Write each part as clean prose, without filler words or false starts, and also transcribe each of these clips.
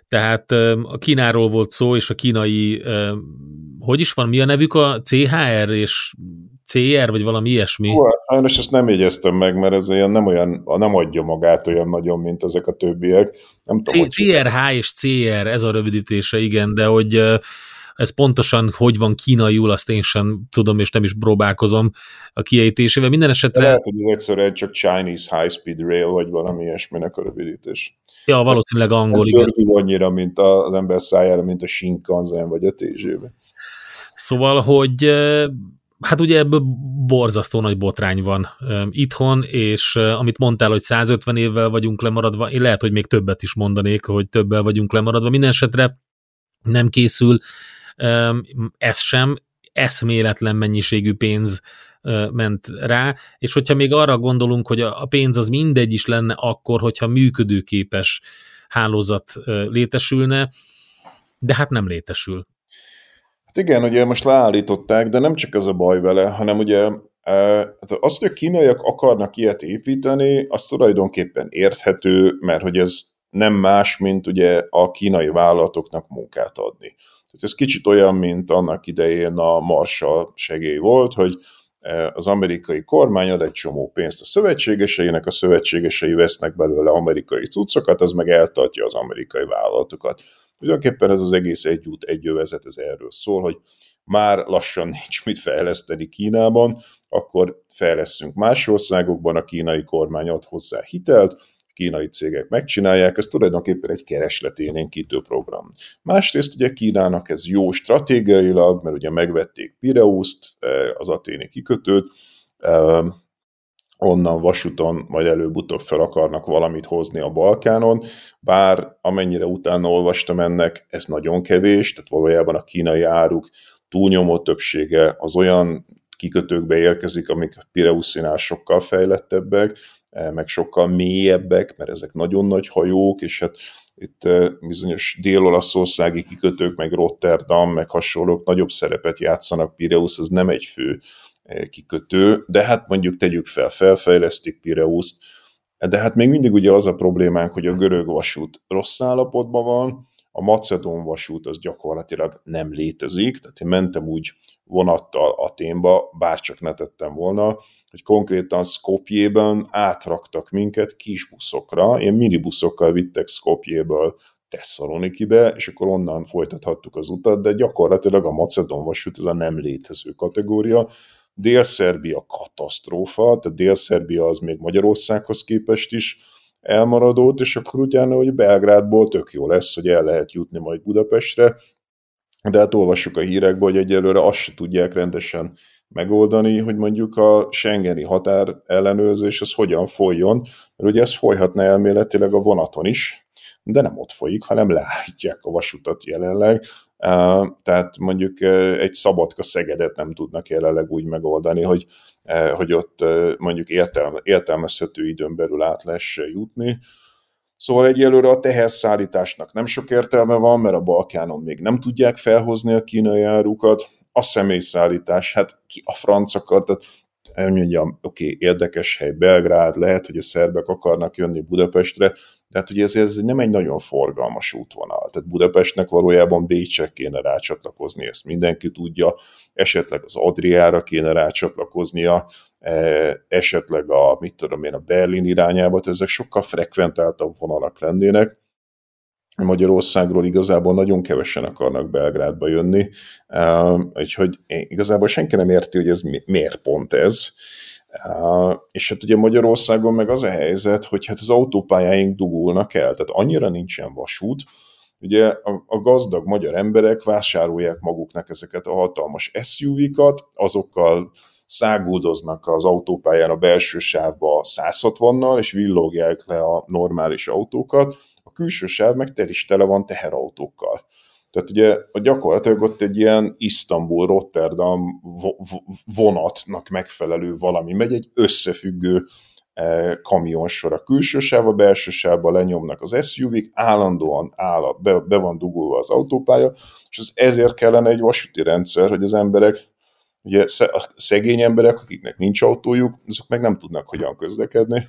Tehát a Kínáról volt szó, és a kínai, hogy is van, mi a nevük, a CHR és CR, vagy valami ilyesmi? Sajnos ezt nem jegyeztem meg, mert ez ilyen nem adja magát olyan nagyon, mint ezek a többiek. Nem tudom, hogy CRH és CR, ez a rövidítése, igen, de hogy ez pontosan hogy van kínaiul, azt én sem tudom, és nem is próbálkozom a kiejtésével. Minden esetre... De lehet, hogy ez egyszerűen csak Chinese High Speed Rail, vagy valami ilyesminek a rövidítés. Ja, valószínűleg angol, igen. Nem annyira, mint az ember szájára, mint a Shinkansen, vagy a TGV. Szóval, hogy hát ugye ebből borzasztó nagy botrány van itthon, és amit mondtál, hogy 150 évvel vagyunk lemaradva, én lehet, hogy még többet is mondanék, hogy többel vagyunk lemaradva. Minden esetre nem készül ez sem, eszméletlen mennyiségű pénz ment rá, és hogyha még arra gondolunk, hogy a pénz az mindegy is lenne akkor, hogyha működőképes hálózat létesülne, de hát nem létesül. Hát igen, ugye most leállították, de nem csak ez a baj vele, hanem ugye az, hogy a kínaiak akarnak ilyet építeni, az tulajdonképpen érthető, mert hogy ez nem más, mint ugye a kínai vállalatoknak munkát adni. Tehát ez kicsit olyan, mint annak idején a Marshall segély volt, hogy az amerikai kormány ad egy csomó pénzt a szövetségeseinek, a szövetségesei vesznek belőle amerikai cuccokat, az meg eltartja az amerikai vállalatokat. Tulajdonképpen ez az egész egy út, egy övezet, ez erről szól, hogy már lassan nincs mit fejleszteni Kínában, akkor fejleszünk más országokban, a kínai kormány ad hozzá hitelt, kínai cégek megcsinálják, ez tulajdonképpen egy keresletélénkítő program. Másrészt ugye Kínának ez jó stratégiailag, mert ugye megvették Pireuszt, az aténi kikötőt, onnan vasúton majd előbb-utóbb fel akarnak valamit hozni a Balkánon, bár amennyire utána olvastam ennek, ez nagyon kevés, tehát valójában a kínai áruk túlnyomó többsége az olyan kikötőkbe érkezik, amik a Pireuszinál sokkal fejlettebbek, meg sokkal mélyebbek, mert ezek nagyon nagy hajók, és hát itt bizonyos dél-olaszországi kikötők, meg Rotterdam, meg hasonlók nagyobb szerepet játszanak. Pireus az nem egy fő kikötő, de hát mondjuk tegyük fel, felfejlesztik Pireuszt, de hát még mindig ugye az a problémánk, hogy a görög vasút rossz állapotban van, a macedón vasút az gyakorlatilag nem létezik, tehát én mentem úgy vonattal Athénba, bárcsak ne tettem volna, hogy konkrétan Skopjében átraktak minket kisbuszokra, ilyen minibuszokkal vittek Skopjéből Tesszalonikibe, és akkor onnan folytathattuk az utat, de gyakorlatilag a macedón vasút ez a nem létező kategória. Dél-Szerbia katasztrófa, tehát Dél-Szerbia az még Magyarországhoz képest is elmaradott, és akkor utána, hogy Belgrádból tök jó lesz, hogy el lehet jutni majd Budapestre, de hát olvassuk a hírekből, hogy egyelőre azt se tudják rendesen megoldani, hogy mondjuk a schengeni határ ellenőrzés az hogyan folyjon, mert ugye ez folyhatna elméletileg a vonaton is, de nem ott folyik, hanem leállítják a vasutat jelenleg, tehát mondjuk egy Szabadka-Szegedet nem tudnak jelenleg úgy megoldani, hogy ott mondjuk értelmezhető időn belül át lehessen jutni. Szóval egyelőre a teherszállításnak nem sok értelme van, mert a Balkánon még nem tudják felhozni a kínai árukat. A személyszállítás, hát ki a franc akar, tehát mondjam, oké, érdekes hely Belgrád, lehet, hogy a szerbek akarnak jönni Budapestre, de hát ugye ez nem egy nagyon forgalmas útvonal. Tehát Budapestnek valójában Bécsre kéne rácsatlakozni, ezt mindenki tudja, esetleg az Adriára kéne rácsatlakoznia, esetleg a Berlin irányába, ezek sokkal frekventáltabb vonalak lennének. Magyarországról igazából nagyon kevesen akarnak Belgrádba jönni, úgyhogy igazából senki nem érti, hogy ez miért pont ez. És hát ugye Magyarországon meg az a helyzet, hogy hát az autópályáink dugulnak el, tehát annyira nincsen vasút, ugye a gazdag magyar emberek vásárolják maguknak ezeket a hatalmas SUV-kat, azokkal száguldoznak az autópályán a belső sávba 160-nal, és villogják le a normális autókat, a külső sáv meg tele van teherautókkal. Tehát ugye gyakorlatilag ott egy ilyen Isztambul-Rotterdam vonatnak megfelelő valami megy, egy összefüggő kamionsor a külső sáv, a belső sávba lenyomnak az SUV-k, állandóan be van dugulva az autópálya, és ezért kellene egy vasúti rendszer, hogy az emberek, ugye a szegény emberek, akiknek nincs autójuk, azok meg nem tudnak hogyan közlekedni,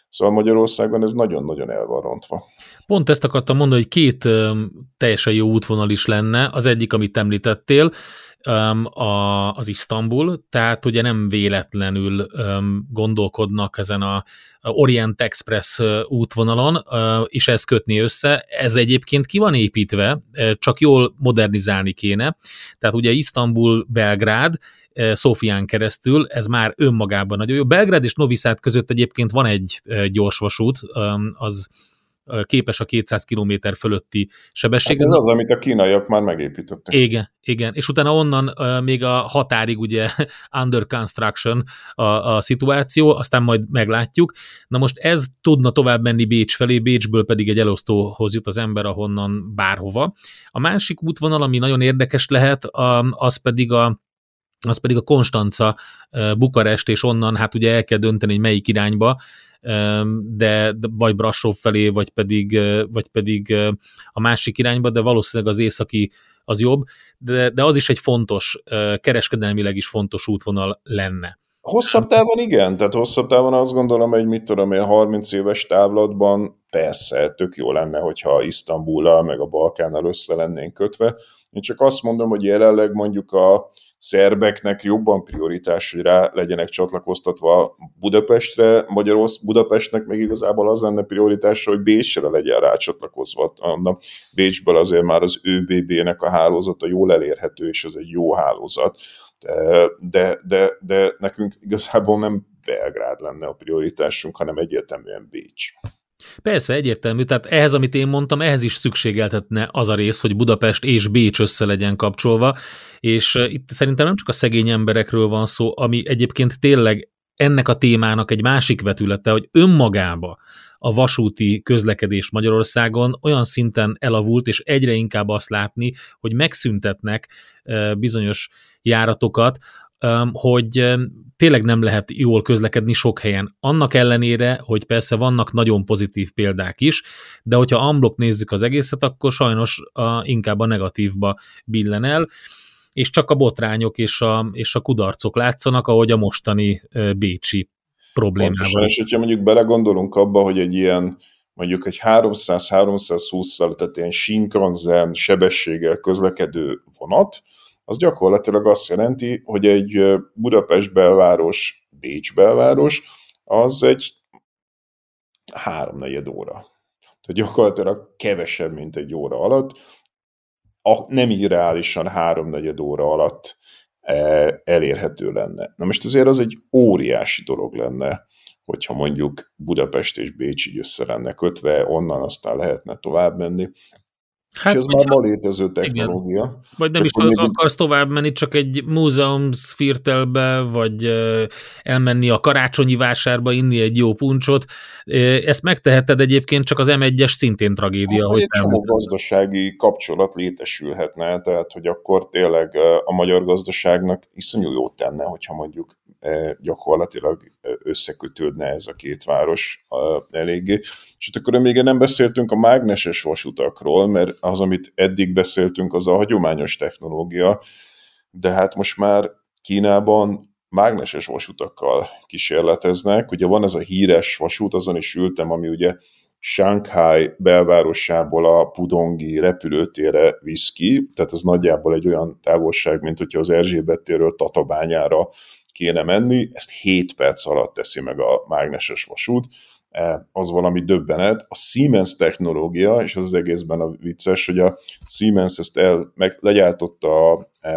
Szóval Magyarországon ez nagyon-nagyon el van rontva. Pont ezt akartam mondani, hogy két teljesen jó útvonal is lenne. Az egyik, amit említettél, az Isztambul, tehát ugye nem véletlenül gondolkodnak ezen a Orient Express útvonalon, és ez kötni össze. Ez egyébként ki van építve, csak jól modernizálni kéne. Tehát ugye Isztambul-Belgrád, Szófián keresztül, ez már önmagában nagyon jó. Belgrád és Novi Sad között egyébként van egy gyorsvasút, az képes a 200 km fölötti sebességen. Hát ez az, amit a kínaiak már megépítettek. Igen. És utána onnan még a határig ugye under construction a szituáció, aztán majd meglátjuk. Na most ez tudna tovább menni Bécs felé, Bécsből pedig egy elosztóhoz jut az ember ahonnan bárhova. A másik útvonal, ami nagyon érdekes lehet, az pedig a Konstanca, Bukarest, és onnan hát ugye el kell dönteni, hogy melyik irányba, de vagy Brassov felé, vagy pedig a másik irányba, de valószínűleg az északi az jobb, de az is egy fontos, kereskedelmileg is fontos útvonal lenne. Hosszabb távon igen, tehát hosszabb távon azt gondolom, hogy 30 éves távlatban persze, tök jó lenne, hogyha Isztambullal meg a Balkánnal össze lennénk kötve. Én csak azt mondom, hogy jelenleg mondjuk a szerbeknek jobban prioritás, hogy rá legyenek csatlakoztatva Budapestre, Budapestnek meg igazából az lenne prioritás, hogy Bécsre legyen rácsatlakozva. Bécsből azért már az ÖBB-nek a hálózata jól elérhető, és ez egy jó hálózat. De nekünk igazából nem Belgrád lenne a prioritásunk, hanem egyértelműen Bécs. Persze, egyértelmű, tehát ehhez, amit én mondtam, ehhez is szükségeltetne az a rész, hogy Budapest és Bécs össze legyen kapcsolva, és itt szerintem nem csak a szegény emberekről van szó, ami egyébként tényleg ennek a témának egy másik vetülete, hogy önmagába a vasúti közlekedés Magyarországon olyan szinten elavult, és egyre inkább azt látni, hogy megszüntetnek bizonyos járatokat, hogy tényleg nem lehet jól közlekedni sok helyen. Annak ellenére, hogy persze vannak nagyon pozitív példák is, de hogyha unblock nézzük az egészet, akkor sajnos inkább a negatívba billen el, és csak a botrányok és a kudarcok látszanak, ahogy a mostani bécsi problémával. Pontosan, és hogyha mondjuk belegondolunk abba, hogy egy ilyen mondjuk egy 300-320-szal, tehát ilyen Shinkansen sebességgel közlekedő vonat, az gyakorlatilag azt jelenti, hogy egy Budapest belváros, Bécs belváros, az egy 3-4 óra. Tehát gyakorlatilag kevesebb, mint egy óra alatt, nem irreálisan 3-4 óra alatt elérhető lenne. Na most azért az egy óriási dolog lenne, hogyha mondjuk Budapest és Bécs így össze lenne kötve, onnan aztán lehetne tovább menni. Hát, és ez már ma létező technológia. Igen. Vagy nem is akarsz tovább menni, csak egy múzeumsviertelbe, vagy elmenni a karácsonyi vásárba, inni egy jó puncsot. Ezt megteheted egyébként, csak az M1-es szintén tragédia. Hát, hogy egy csomó gazdasági kapcsolat létesülhetne, tehát hogy akkor tényleg a magyar gazdaságnak iszonyú jót tenne, hogyha mondjuk gyakorlatilag összekötődne ez a két város eléggé. És akkor még nem beszéltünk a mágneses vasutakról, mert az, amit eddig beszéltünk, az a hagyományos technológia, de hát most már Kínában mágneses vasutakkal kísérleteznek. Ugye van ez a híres vasút, azon is ültem, ami ugye Shanghai belvárosából a Pudongi repülőtérre visz ki, tehát ez nagyjából egy olyan távolság, mint hogyha az Erzsébet térről Tatabányára kéne menni, ezt 7 perc alatt teszi meg a mágneses vasút, az valami döbbenet. A Siemens technológia, és az egészben a vicces, hogy a Siemens ezt legyártotta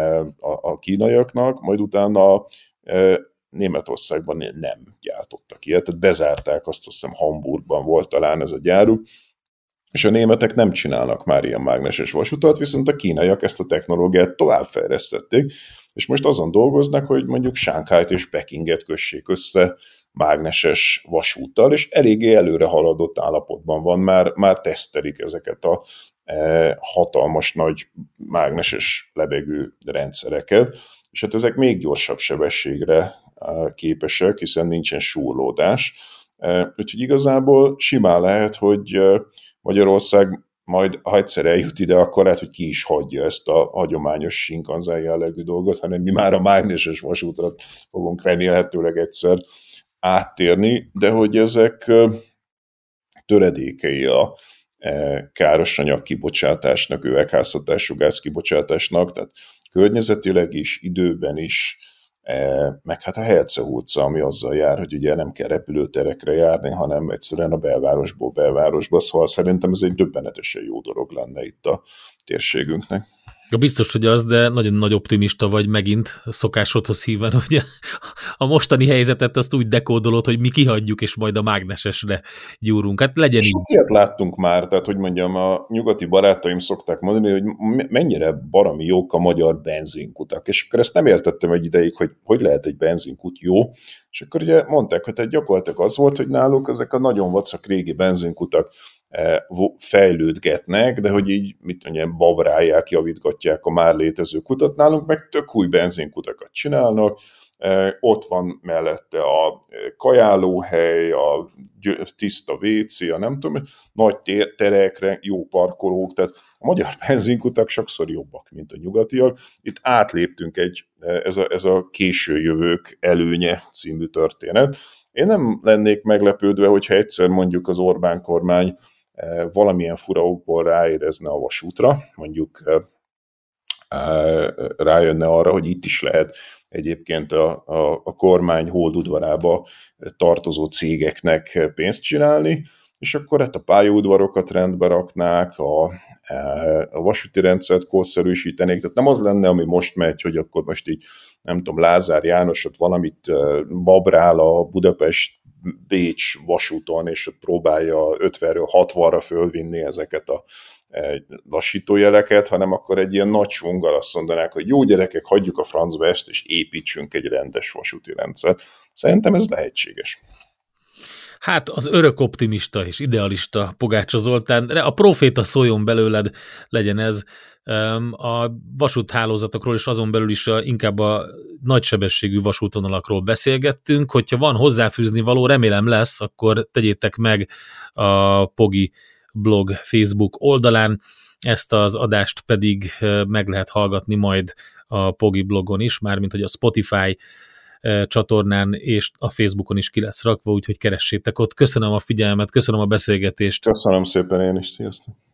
a kínaiaknak, majd utána Németországban nem gyártottak ilyet, tehát bezárták, azt hiszem Hamburgban volt talán ez a gyáruk, és a németek nem csinálnak már ilyen mágneses vasutat, viszont a kínaiak ezt a technológiát továbbfejlesztették, és most azon dolgoznak, hogy mondjuk Shanghait és Pekinget kössék össze mágneses vasúttal, és eléggé előre haladott állapotban van, már tesztelik ezeket a hatalmas nagy mágneses lebegő rendszereket, és hát ezek még gyorsabb sebességre képesek, hiszen nincsen súrlódás. Úgyhogy igazából simán lehet, hogy Magyarország majd, ha egyszer eljut ide, akkor lehet, hogy ki is hagyja ezt a hagyományos Shinkansen jellegű dolgot, hanem mi már a mágneses vasútra fogunk remélhetőleg egyszer áttérni, de hogy ezek töredékei a káros anyag kibocsátásnak, üvegházhatású gáz kibocsátásnak, tehát környezetileg is, időben is, meg hát a hercehurca, ami azzal jár, hogy ugye nem kell repülőterekre járni, hanem egyszerűen a belvárosból belvárosba, szóval szerintem ez egy döbbenetesen jó dolog lenne itt a térségünknek. Ja, biztos, hogy az, de nagyon nagy optimista vagy megint szokásodhoz híven, hogy a mostani helyzetet azt úgy dekódolod, hogy mi kihagyjuk, és majd a mágnesesre gyúrunk. Hát legyen így. Sok ilyet láttunk már, tehát hogy mondjam, a nyugati barátaim szokták mondani, hogy mennyire baromi jók a magyar benzinkutak, és akkor ezt nem értettem egy ideig, hogy lehet egy benzinkút jó, és akkor ugye mondták, hogy gyakorlatilag az volt, hogy náluk ezek a nagyon vacak régi benzinkutak fejlődgetnek, de hogy így, mit mondjam, babrálják, javítgatják a már létező kutat, nálunk meg tök új benzinkutakat csinálnak, ott van mellette a kajálóhely, a tiszta WC, a nem tudom, nagy terekre, jó parkolók, tehát a magyar benzinkutak sokszor jobbak, mint a nyugatiak. Itt átléptünk ez a késő jövők előnye című történet. Én nem lennék meglepődve, hogyha egyszer mondjuk az Orbán kormány valamilyen fura okból ráérezne a vasútra, mondjuk rájönne arra, hogy itt is lehet egyébként a kormány holdudvarába tartozó cégeknek pénzt csinálni, és akkor hát a pályaudvarokat rendbe raknák, a vasúti rendszert korszerűsítenék, tehát nem az lenne, ami most megy, hogy akkor most így, nem tudom, Lázár János ott valamit babrál a Budapest-Bécs vasúton, és ott próbálja 50-ről 60-ra fölvinni ezeket a lassítójeleket, hanem akkor egy ilyen nagy svunggal azt mondanák, hogy jó gyerekek, hagyjuk a francba ezt, és építsünk egy rendes vasúti rendszert. Szerintem ez lehetséges. Hát az örök optimista és idealista Pogácsa Zoltán, a proféta szóljon belőled, legyen ez. A vasúthálózatokról és azon belül is inkább a nagysebességű vasútvonalakról beszélgettünk. Hogyha van hozzáfűzni való, remélem lesz, akkor tegyétek meg a Pogi blog Facebook oldalán, ezt az adást pedig meg lehet hallgatni majd a Pogi blogon is, mármint hogy a Spotify csatornán és a Facebookon is ki lesz rakva, úgyhogy keressétek ott. Köszönöm a figyelmet, köszönöm a beszélgetést. Köszönöm szépen én is, sziasztok!